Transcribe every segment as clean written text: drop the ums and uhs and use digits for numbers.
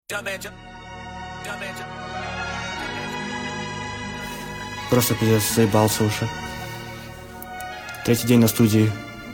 Просто пиздец, заебался уже. Третий день на студии.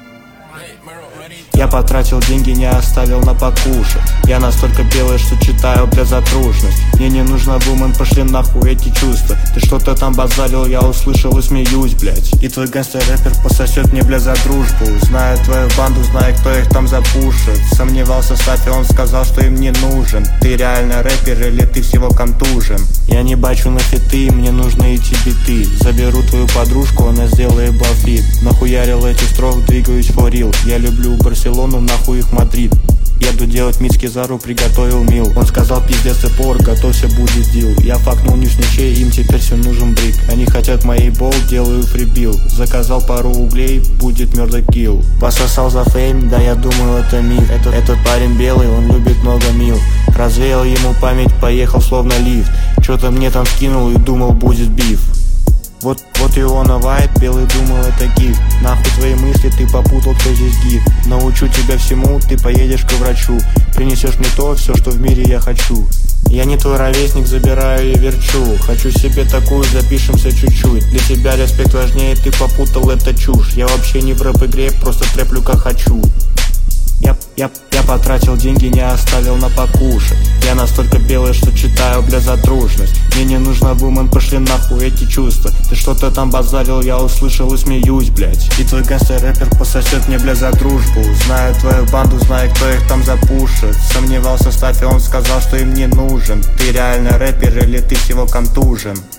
Я потратил деньги, не оставил на покушать. Я настолько белый, что читаю безотружность. Мне не нужно вумен, пошли нахуй эти чувства. Ты что-то там базарил, я услышал и смеюсь, блять. И твой гангстер-рэпер пососет мне, бля, за дружбу. Знаю твою банду, знаю, кто их там запушит. Сомневался Сафи, он сказал, что им не нужен. Ты реально рэпер или ты всего контужен? Я не бачу на фиты, мне нужны эти биты. Заберу твою подружку, она сделает бафит. Нахуярил этих строк, двигаюсь for real. Я люблю Барселону, нахуй их Мадрид. Еду делать миски Зару, приготовил мил. Он сказал пиздец и пор, готовься, будет дил. Я факнул нюшничей, им теперь все нужен брик. Они хотят моей бол, делаю фрибил. Заказал пару углей, будет murder kill. Пососал за фейм, да я думаю это миф. Этот парень белый, он любит много мил. Развеял ему память, поехал словно лифт. Что-то мне там скинул и думал будет биф. Вот его на вайп, белый думал это гиф. Нахуй твои мысли, ты попутал, кто здесь гид. Научу тебя всему, ты поедешь к врачу. Принесешь мне то, все, что в мире я хочу. Я не твой ровесник, забираю и верчу. Хочу себе такую, запишемся чуть-чуть. Для тебя респект важнее, ты попутал, это чушь. Я вообще не в рэп-игре, просто трэплю как хочу. Я потратил деньги, не оставил на покушать. Я настолько белый, что читаю, бля, за дружность. Мне не нужно вумен, пошли нахуй эти чувства. Ты что-то там базарил, я услышал и смеюсь, блять. И твой гангстер-рэпер пососет мне, бля, за дружбу. Знаю твою банду, знаю, кто их там запушит. Сомневался Стафи, он сказал, что им не нужен. Ты реально рэпер или ты всего контужен?